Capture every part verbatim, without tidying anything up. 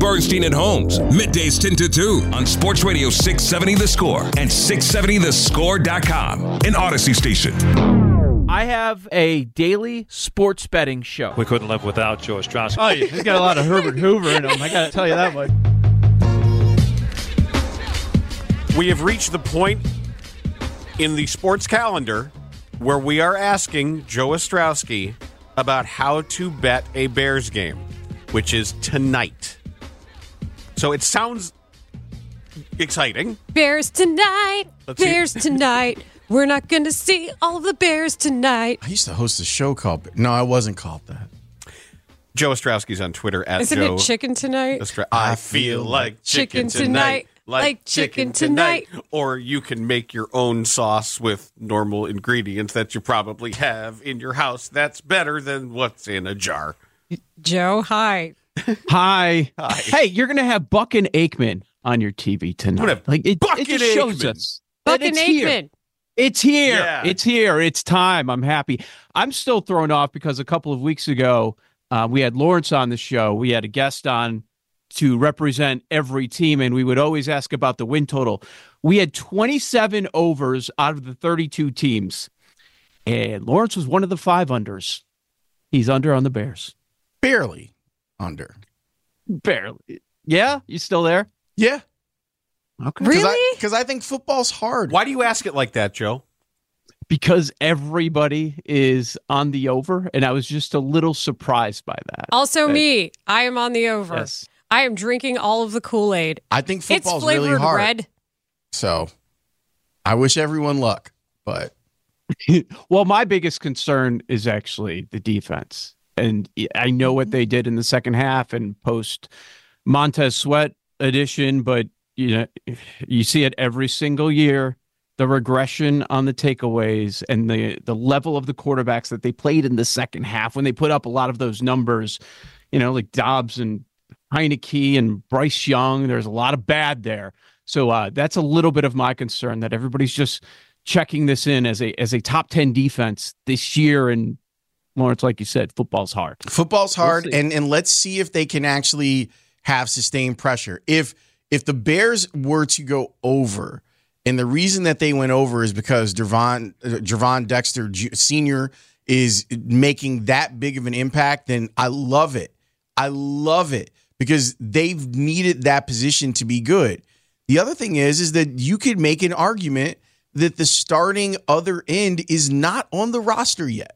Bernstein and Holmes, middays ten to two on Sports Radio six seventy The Score and six seventy the score dot com, an Odyssey station. I have a daily sports betting show. We couldn't live without Joe Ostrowski. Oh, yeah, he's got a lot of Herbert Hoover in him. I got to tell you that much. We have reached the point in the sports calendar where we are asking Joe Ostrowski about how to bet a Bears game, which is tonight. So it sounds exciting. Bears tonight. Let's Bears see. tonight. We're not going to see all the Bears tonight. I used to host a show called... No, I wasn't called that. Joe Ostrowski's on Twitter at Isn't Joe it chicken tonight? Ostra- I feel like chicken, Chicken tonight. tonight. Like chicken tonight. Or you can make your own sauce with normal ingredients that you probably have in your house. That's better than what's in a jar. Joe, hi. Hi. Hi. Hey, you're going to have Buck and Aikman on your T V tonight. I'm gonna have Like it, Buck it and just shows Aikman. us. Buck that and it's here. Aikman. It's here. Yeah. It's here. It's time. I'm happy. I'm still thrown off because a couple of weeks ago, uh, we had Lawrence on the show. We had a guest on to represent every team, and we would always ask about the win total. We had twenty-seven overs out of the thirty-two teams, and Lawrence was one of the five unders. He's under on the Bears. Barely under. Barely. Yeah? You still there? Yeah. Okay. Really? Because I, I think football's hard. Why do you ask it like that, Joe? Because everybody is on the over, and I was just a little surprised by that. Also That- me. I am on the over. Yes. I am drinking all of the Kool-Aid. I think It's football's flavored really hard. red. So I wish everyone luck, but Well, my biggest concern is actually the defense. And I know what they did in the second half and post Montez Sweat edition, but you know, you see it every single year, the regression on the takeaways and the, the level of the quarterbacks that they played in the second half when they put up a lot of those numbers, you know, like Dobbs and Heineke and Bryce Young. There's a lot of bad there. So uh, that's a little bit of my concern that everybody's just checking this in as a as a top ten defense this year. And Lawrence, like you said, football's hard. football's hard, We'll see. and and let's see if they can actually have sustained pressure. If if the Bears were to go over, and the reason that they went over is because Gervon uh, Gervon Dexter Ju- Senior is making that big of an impact, then I love it. I love it because they've needed that position to be good. The other thing is, is that you could make an argument that the starting other end is not on the roster yet.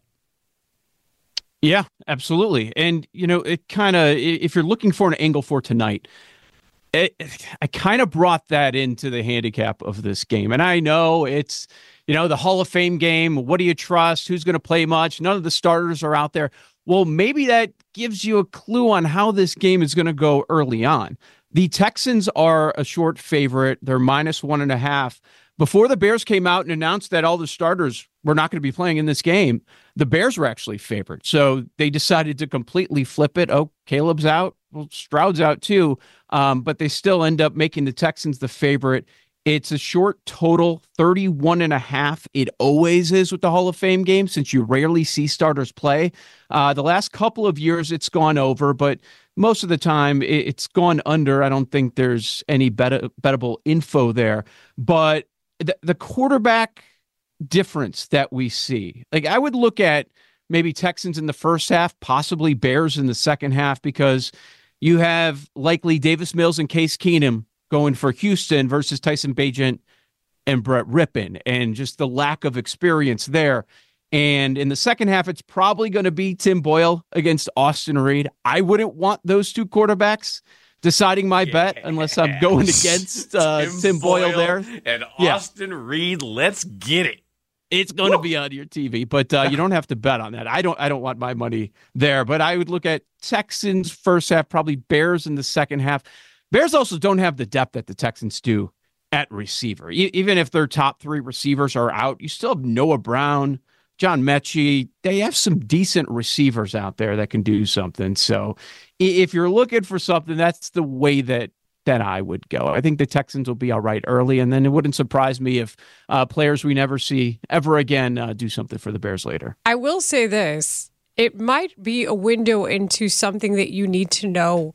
Yeah, absolutely. And, you know, it kind of, if you're looking for an angle for tonight, it, I kind of brought that into the handicap of this game. And I know it's, you know, the Hall of Fame game. What do you trust? Who's going to play much? None of the starters are out there. Well, maybe that gives you a clue on how this game is going to go early on. The Texans are a short favorite. They're minus one and a half. Before the Bears came out and announced that all the starters were not going to be playing in this game, the Bears were actually favored. So they decided to completely flip it. Oh, Caleb's out. Well, Stroud's out too. Um, but they still end up making the Texans the favorite. It's a short total, thirty-one and a half. It always is with the Hall of Fame game since you rarely see starters play. Uh, the last couple of years it's gone over, but most of the time it's gone under. I don't think there's any bet- bettable info there. But the, the quarterback difference that we see, like I would look at maybe Texans in the first half, possibly Bears in the second half, because you have likely Davis Mills and Case Keenum going for Houston versus Tyson Bagent and Brett Rippon, and just the lack of experience there. And in the second half, it's probably going to be Tim Boyle against Austin Reed. I wouldn't want those two quarterbacks deciding my Yes. bet unless I'm going against uh, Tim, Tim Boyle, Boyle there. and Yeah. Austin Reed. Let's get it. It's going to be on your T V, but uh, you don't have to bet on that. I don't. I don't want my money there. But I would look at Texans first half, probably Bears in the second half. Bears also don't have the depth that the Texans do at receiver. E- even if their top three receivers are out, you still have Noah Brown, John Mechie. They have some decent receivers out there that can do something. So i- if you're looking for something, that's the way that that I would go. I think the Texans will be all right early, and then it wouldn't surprise me if uh, players we never see ever again uh, do something for the Bears later. I will say this. It might be a window into something that you need to know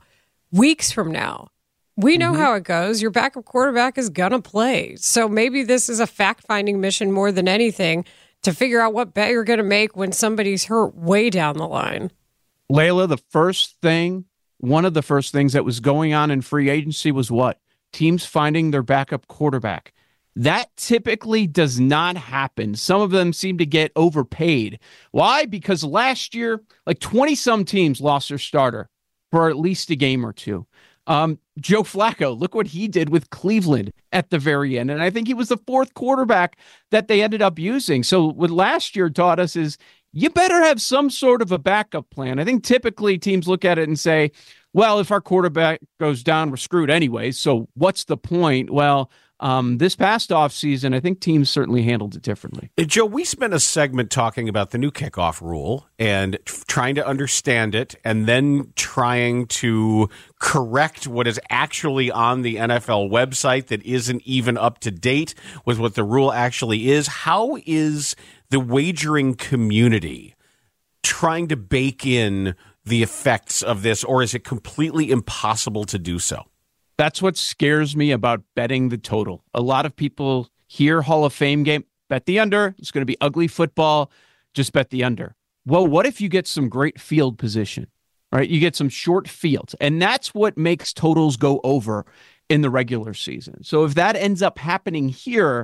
weeks from now. We know Mm-hmm. how it goes. Your backup quarterback is going to play. So maybe this is a fact-finding mission more than anything to figure out what bet you're going to make when somebody's hurt way down the line. Layla, the first thing, one of the first things that was going on in free agency was what? Teams finding their backup quarterback. That typically does not happen. Some of them seem to get overpaid. Why? Because last year, like twenty-some teams lost their starter for at least a game or two. Um, Joe Flacco, look what he did with Cleveland at the very end. And I think he was the fourth quarterback that they ended up using. So what last year taught us is you better have some sort of a backup plan. I think typically teams look at it and say, well, if our quarterback goes down, we're screwed anyway. So what's the point? Well, um, this past offseason, I think teams certainly handled it differently. Uh, Joe, we spent a segment talking about the new kickoff rule and f- trying to understand it and then trying to correct what is actually on the N F L website that isn't even up to date with what the rule actually is. How is the wagering community trying to bake in the effects of this, or is it completely impossible to do so? That's what scares me about betting the total. A lot of people hear Hall of Fame game, bet the under. It's going to be ugly football. Just bet the under. Well, what if you get some great field position, right? You get some short fields, and that's what makes totals go over in the regular season. So if that ends up happening here,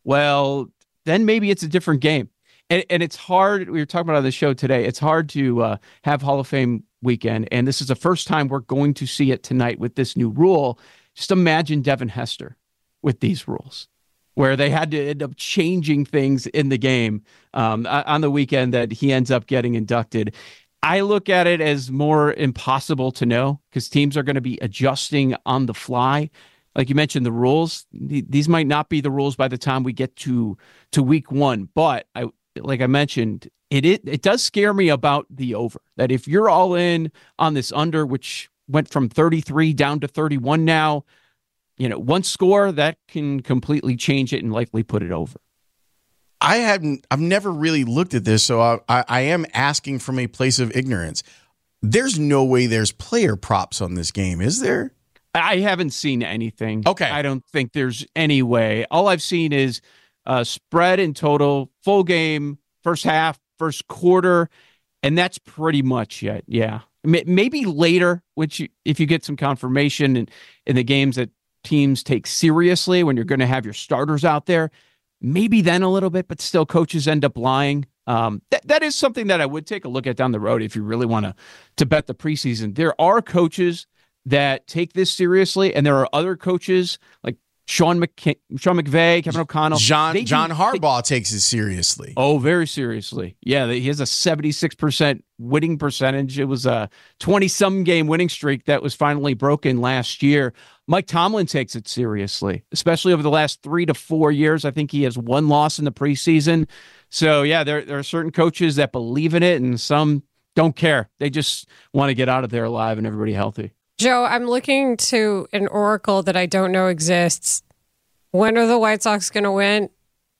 well, then maybe it's a different game. And, and it's hard. We were talking about on the show today. It's hard to uh, have Hall of Fame weekend. And this is the first time we're going to see it tonight with this new rule. Just imagine Devin Hester with these rules, where they had to end up changing things in the game um, on the weekend that he ends up getting inducted. I look at it as more impossible to know because teams are going to be adjusting on the fly. Like you mentioned, the rules, these might not be the rules by the time we get to, to week one. But I, like I mentioned, it, it it does scare me about the over. That if you're all in on this under, which went from thirty-three down to thirty-one now, you know, one score that can completely change it and likely put it over. I hadn't, I've never really looked at this, so I, I, I am asking from a place of ignorance. There's no way there's player props on this game, is there? I haven't seen anything. Okay. I don't think there's any way. All I've seen is uh, spread in total, full game, first half, first quarter, and that's pretty much it. Yeah. Maybe later, which you, if you get some confirmation in, in the games that teams take seriously when you're going to have your starters out there, maybe then a little bit, but still coaches end up lying. Um, that, that is something that I would take a look at down the road if you really want to to bet the preseason. There are coaches that take this seriously, and there are other coaches like Sean McK- Sean McVay, Kevin O'Connell. John They do- John Harbaugh takes it seriously. Oh, very seriously. Yeah, he has a seventy-six percent winning percentage. It was a twenty-some game winning streak that was finally broken last year. Mike Tomlin takes it seriously, especially over the last three to four years. I think he has one loss in the preseason. So, yeah, there, there are certain coaches that believe in it, and some don't care. They just want to get out of there alive and everybody healthy. Joe, I'm looking to an oracle that I don't know exists. When are the White Sox going to win?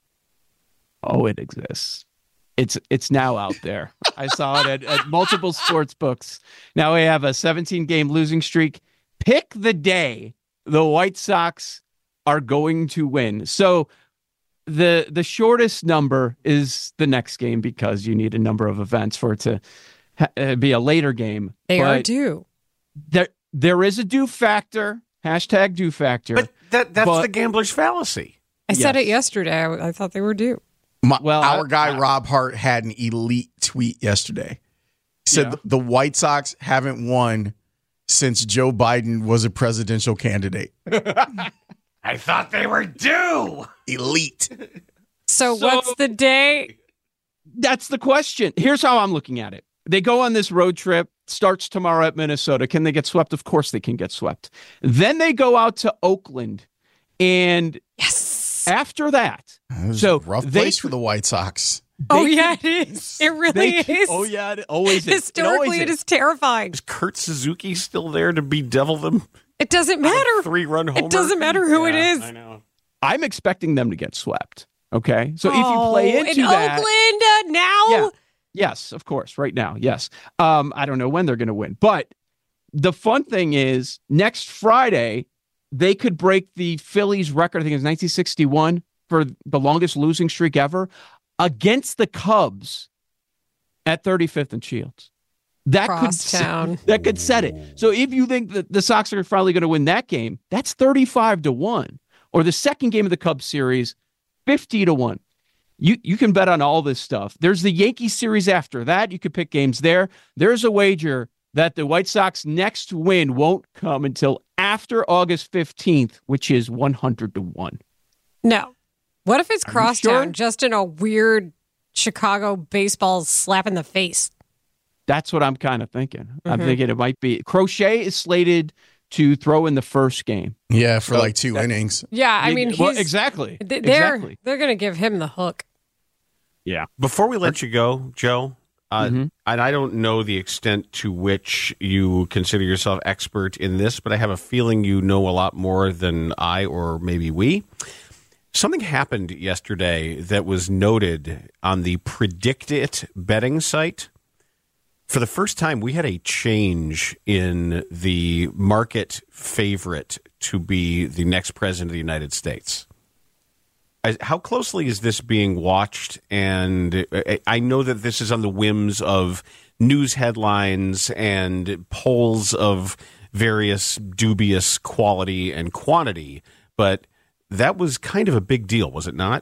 Oh, it exists. It's it's now out there. I saw it at, at multiple sports books. Now we have a seventeen-game losing streak. Pick the day the White Sox are going to win. So the the shortest number is the next game because you need a number of events for it to ha- be a later game. They are But due. There there is a due factor. Hashtag due factor. But that that's But- the gambler's fallacy. I said Yes. it yesterday. I, I thought they were due. My, Well, our I- guy I- Rob Hart had an elite tweet yesterday. He said Yeah. the, the White Sox haven't won since Joe Biden was a presidential candidate. I thought they were due. Elite. So, So- what's the day? That's the question. Here's how I'm looking at it. They go on this road trip, starts tomorrow at Minnesota. Can they get swept? Of course they can get swept. Then they go out to Oakland. And Yes. after that, It was So a rough they place for could- the White Sox. Oh, they yeah, could- it is. It really they is. could- oh, yeah, it always is. It always Historically, it is terrifying. Is Kurt Suzuki still there to bedevil them? It doesn't matter. Three run homer. It doesn't matter who it Yeah, is. I know. I'm expecting them to get swept. Okay. So if you play Oh, into in that. Oakland uh, now? Yeah. Yes, of course. Right now. Yes. Um, I don't know when they're going to win, but the fun thing is next Friday, they could break the Phillies record. I think it was nineteen sixty-one for the longest losing streak ever against the Cubs at thirty-fifth and Shields. That Crosstown. could that could set it. So if you think that the Sox are finally going to win that game, that's thirty-five to one. Or the second game of the Cubs series, fifty to one. You you can bet on all this stuff. There's the Yankees series after that. You could pick games there. There's a wager that the White Sox next win won't come until after August fifteenth, which is one hundred to one. No. What if it's Are you Crosstown, sure? just in a weird Chicago baseball slap in the face? That's what I'm kind of thinking. Mm-hmm. I'm thinking it might be. Crochet is slated to throw in the first game. Yeah, for So like two that- innings. Yeah, I mean, well, he's, exactly. th- they're exactly. they're going to give him the hook. Yeah. Before we let you go, Joe, uh, Mm-hmm. and I don't know the extent to which you consider yourself expert in this, but I have a feeling you know a lot more than I or maybe we. Something happened yesterday that was noted on the Predict It betting site. For the first time, we had a change in the market favorite to be the next president of the United States. I- How closely is this being watched? And I- I know that this is on the whims of news headlines and polls of various dubious quality and quantity, but that was kind of a big deal, was it not?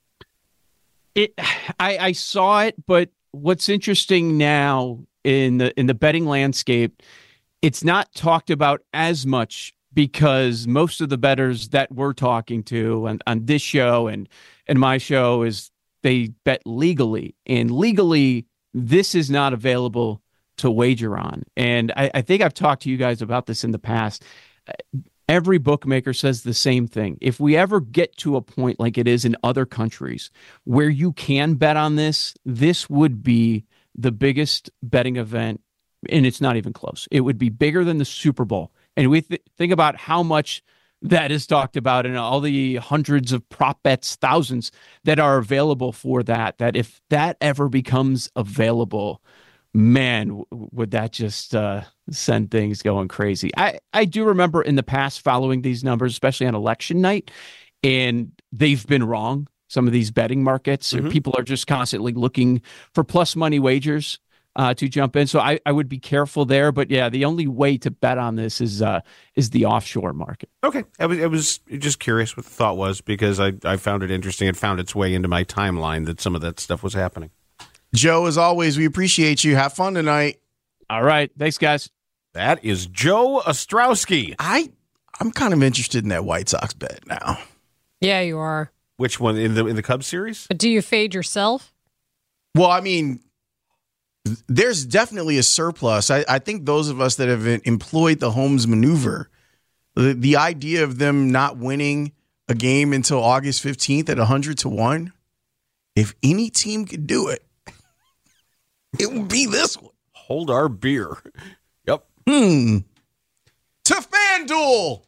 It, I, I saw it, but what's interesting now in the in the betting landscape, it's not talked about as much because most of the bettors that we're talking to on, on this show and and my show is they bet legally, and legally this is not available to wager on. And I, I think I've talked to you guys about this in the past. Every bookmaker says the same thing. If we ever get to a point like it is in other countries where you can bet on this, this would be the biggest betting event, and it's not even close. It would be bigger than the Super Bowl. And we th- think about how much that is talked about and all the hundreds of prop bets, thousands that are available for that, that if that ever becomes available, man, w- would that just uh, send things going crazy. I, I do remember in the past following these numbers, especially on election night, and they've been wrong. Some of these betting markets, or people are just constantly looking for plus money wagers uh, to jump in. So I, I would be careful there. But yeah, the only way to bet on this is uh, is the offshore market. Okay. I was, I was just curious what the thought was because I, I found it interesting. It found its way into my timeline that some of that stuff was happening. Joe, as always, we appreciate you. Have fun tonight. All right. Thanks, guys. That is Joe Ostrowski. I, I'm kind of interested in that White Sox bet now. Yeah, you are. Which one in the in the Cubs series? But do you fade yourself? Well, I mean, there's definitely a surplus. I, I think those of us that have employed the Holmes maneuver, the, the idea of them not winning a game until August fifteenth at one hundred to one, if any team could do it, it would be this one. Hold our beer. Yep. Hmm. To FanDuel.